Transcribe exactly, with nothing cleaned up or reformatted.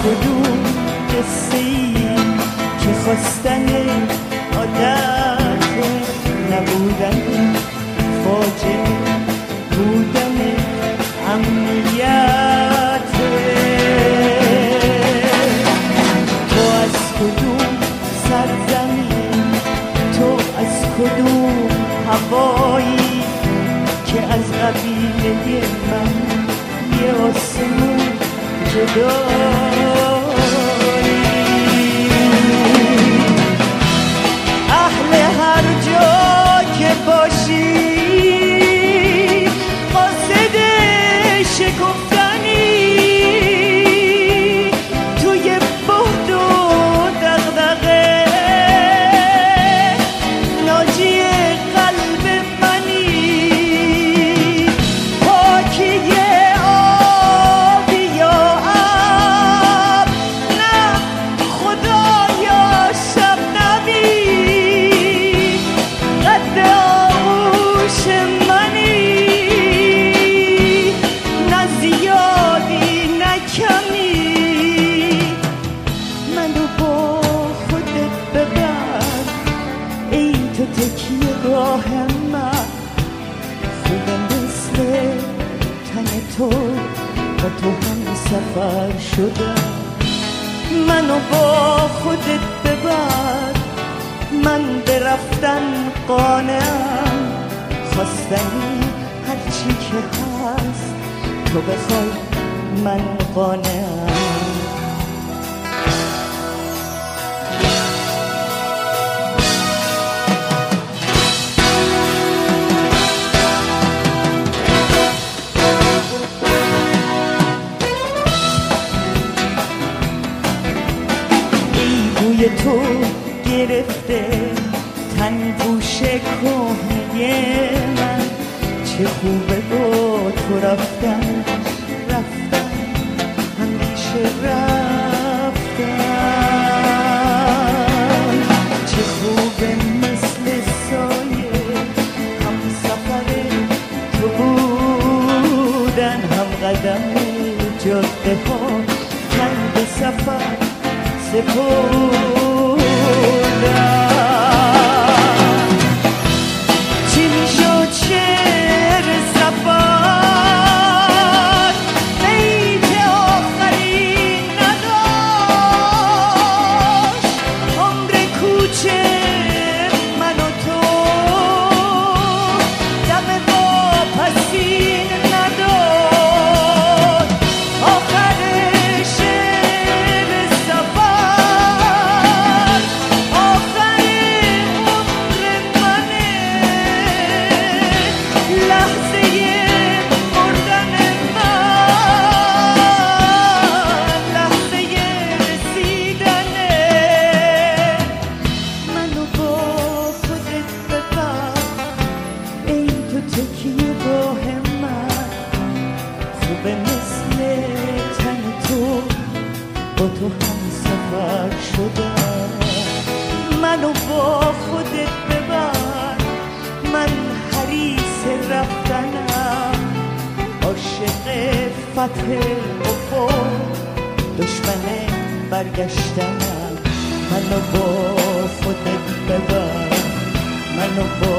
کدوم قصه ای که خواستن عادت نبودن فاجعه بودن امنیت. تو از کدوم سرزمین، تو از کدوم هوایی که از قبیله من یه آسمون جدایی. اهل هر جا که باشی قاصد شکفتنی، توی بهد و دغدغه ناجی قلب منی. پاکی آبی یا آب، نه خدایا شبنمی، قد آغوش منی، نه زیادی نه کمی. منو با خودت ببر ای تو تکیه راه من، خوبه مثل تن تو با تو هم سفر شدم. منو با خودت ببر، من به رفتن قانعم، خواستنی هرچی که هست تو بخوای من قانعم. بوی تو گرفته تن پوش کهنه من، چه خوبه با تو رفتن رفتن همیشه رفتن. چه خوبه مثل سایه هم سفر تو بودن، هم قدم جاده ها تن به سفر سپردن. چی میشد شعر سفر بیت آخری نداشت، عمر کوچه من و تو دم واپسین نداشت. آخر شعر سفر آخر عمر منه، لحظه مردن من، لحظه رسیدنه. منو با خودت ببر ای تو تکیه راه من، خوبه مثل تن تو با تو هم سفر شدم. منو با خودت ببر، من حریص رفتنم، عاشق فتح افق، دشمن برگشتنم. منو با خودت ببر، منو با